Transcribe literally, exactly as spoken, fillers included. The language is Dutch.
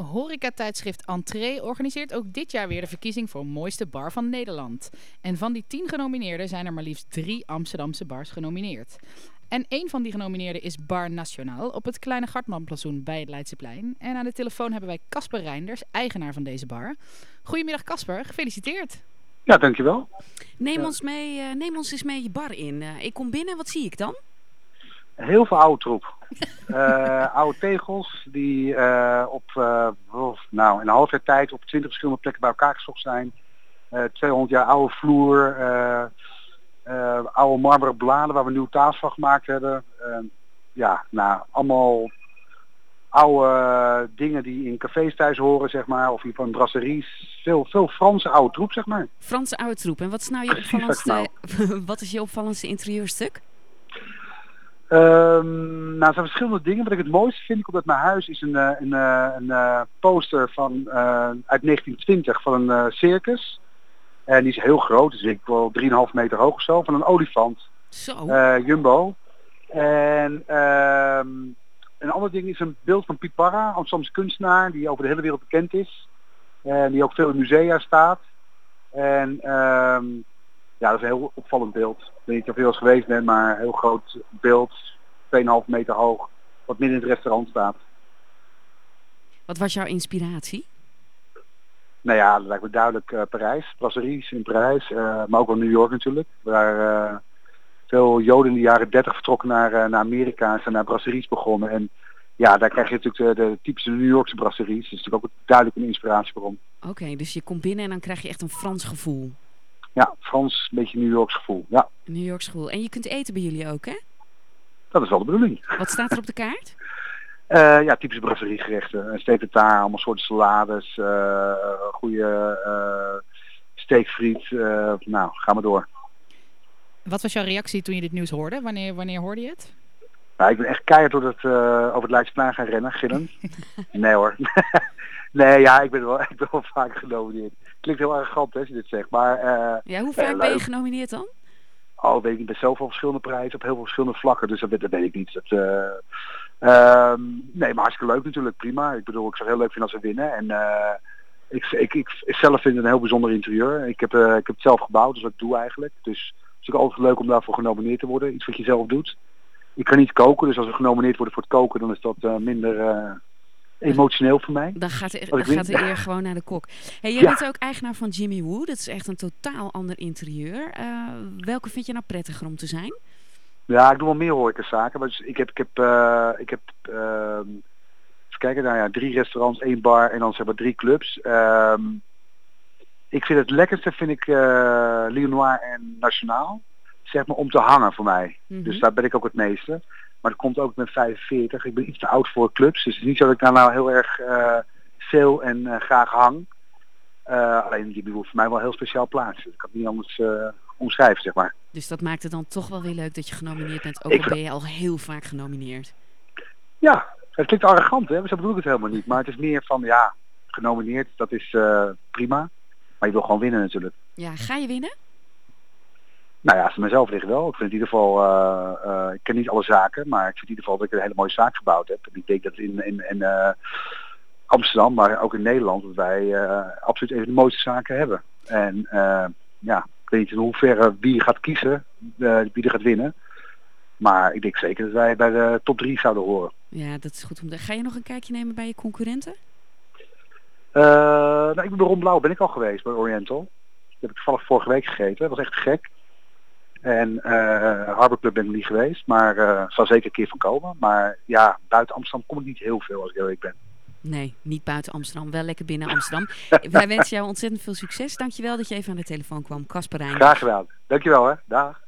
Horecatijdschrift Entree organiseert ook dit jaar weer de verkiezing voor mooiste bar van Nederland. En van die tien genomineerden zijn er maar liefst drie Amsterdamse bars genomineerd. En één van die genomineerden is Bar Nationaal op het Kleine Gartmanplantsoen bij het Leidseplein. En aan de telefoon hebben wij Casper Reinders, eigenaar van deze bar. Goedemiddag Casper, gefeliciteerd. Ja, dankjewel. Neem, Ja. ons mee, uh, neem ons eens mee je bar in. Uh, ik kom binnen, wat zie ik dan? Heel veel oude troep. Uh, oude tegels die uh, op uh, nou, in een half jaar tijd op twintig verschillende plekken bij elkaar gezocht zijn. Uh, tweehonderd jaar oude vloer, uh, uh, oude marmeren bladen waar we nieuwe tafels van gemaakt hebben. Uh, ja, nou, allemaal oude uh, dingen die in cafés thuis horen, zeg maar, of hier van brasseries. Veel, veel Franse oude troep, zeg maar. Franse oude troep. En wat is nou je Precies opvallendste, wat is je opvallendste interieurstuk? Um, nou, er zijn verschillende dingen. Wat ik het mooiste vind, ik op dat mijn huis is een, uh, een, uh, een uh, poster van, uh, uit negentien twintig van een uh, circus. En die is heel groot, dus ik wel drie komma vijf meter hoog of zo, van een olifant. Zo. Uh, Jumbo. En um, een ander ding is een beeld van Piet Parra, Amsterdamse kunstenaar, die over de hele wereld bekend is. En die ook veel in musea staat. En um, ja, dat is een heel opvallend beeld. Ik weet niet of je wel eens geweest bent, maar een heel groot beeld, twee komma vijf meter hoog, wat midden in het restaurant staat. Wat was jouw inspiratie? Nou ja, dat lijkt me duidelijk uh, Parijs, brasseries in Parijs, uh, maar ook wel New York natuurlijk. Waar uh, veel Joden in de jaren dertig vertrokken naar, uh, naar Amerika en zijn naar brasseries begonnen. En ja, daar krijg je natuurlijk de, de typische New Yorkse brasseries. Dus natuurlijk ook duidelijk een inspiratiebron. Oké, okay, dus je komt binnen en dan krijg je echt een Frans gevoel. Ja, Frans, een beetje New Yorks gevoel, ja. New Yorks gevoel. En je kunt eten bij jullie ook, hè? Dat is wel de bedoeling. Wat staat er op de kaart? Uh, ja, typische brasseriegerechten. Een steak tartare, allemaal soorten salades, uh, goede uh, steakfriet. Uh, nou, ga maar door. Wat was jouw reactie toen je dit nieuws hoorde? Wanneer, wanneer hoorde je het? Nou, ik ben echt keihard door het, uh, over het Leidseplein gaan rennen, gillen. Nee hoor. Nee, ja, ik ben wel, ik ben wel vaak genomineerd. Klinkt heel arrogant hè, als je dit zegt, maar... Uh, ja, hoe vaak uh, ben je genomineerd dan? Oh, weet ik niet, bij zoveel verschillende prijzen op heel veel verschillende vlakken, dus dat, dat weet ik niet. Dat, uh, uh, nee, maar hartstikke leuk natuurlijk, prima. Ik bedoel, ik zou het heel leuk vinden als we winnen. En uh, ik, ik, ik, ik zelf vind het een heel bijzonder interieur. Ik heb, uh, ik heb het zelf gebouwd, dus wat ik doe eigenlijk. Dus het is ook altijd leuk om daarvoor genomineerd te worden, iets wat je zelf doet. Ik kan niet koken, dus als we genomineerd worden voor het koken, dan is dat uh, minder... Uh, emotioneel voor mij. Dan gaat de, dan gaat de eer gewoon naar de kok. Hey, jij ja. bent ook eigenaar van Jimmy Woo. Dat is echt een totaal ander interieur. Uh, welke vind je nou prettiger om te zijn? Ja, ik doe wel meer horecazaken. Maar dus ik heb, ik heb, uh, ik heb uh, even kijken, nou ja, drie restaurants, één bar en dan zeg maar drie clubs. Uh, ik vind het lekkerste, vind ik uh, Lion Noir en Nationaal. Zeg maar om te hangen voor mij. Mm-hmm. Dus daar ben ik ook het meeste. Maar dat komt ook met vijfenveertig. Ik ben iets te oud voor clubs. Dus het is niet zo dat ik daar nou heel erg uh, veel en uh, graag hang. Uh, alleen die bedoelt voor mij wel een heel speciaal plaatsje. Ik kan het niet anders uh, omschrijven, zeg maar. Dus dat maakt het dan toch wel weer leuk dat je genomineerd bent. Ook al ben je al heel vaak genomineerd. Ja, het klinkt arrogant, hè? Zo bedoel ik het helemaal niet. Maar het is meer van, ja, genomineerd, dat is uh, prima. Maar je wil gewoon winnen natuurlijk. Ja, ga je winnen? Nou ja, voor mezelf ligt wel. Ik vind in ieder geval, uh, uh, ik ken niet alle zaken, maar ik vind in ieder geval dat ik een hele mooie zaak gebouwd heb. En ik denk dat in, in, in uh, Amsterdam, maar ook in Nederland, dat wij uh, absoluut even de mooiste zaken hebben. En uh, ja, ik weet niet in hoeverre wie gaat kiezen, uh, wie er gaat winnen. Maar ik denk zeker dat wij bij de top drie zouden horen. Ja, dat is goed om te... Ga je nog een kijkje nemen bij je concurrenten? Uh, nou, ik ben bij Ron Blauw ben ik al geweest, bij Oriental. Dat heb ik toevallig vorige week gegeten. Dat was echt gek. En uh, Harbor Club ben ik niet geweest, maar uh, zal zeker een keer van komen. Maar ja, buiten Amsterdam kom ik niet heel veel als ik eerlijk ben. Nee, niet buiten Amsterdam, wel lekker binnen Amsterdam. Wij wensen jou ontzettend veel succes. Dankjewel dat je even aan de telefoon kwam. Casper Reinders. Graag gedaan. Dankjewel hè. Dag.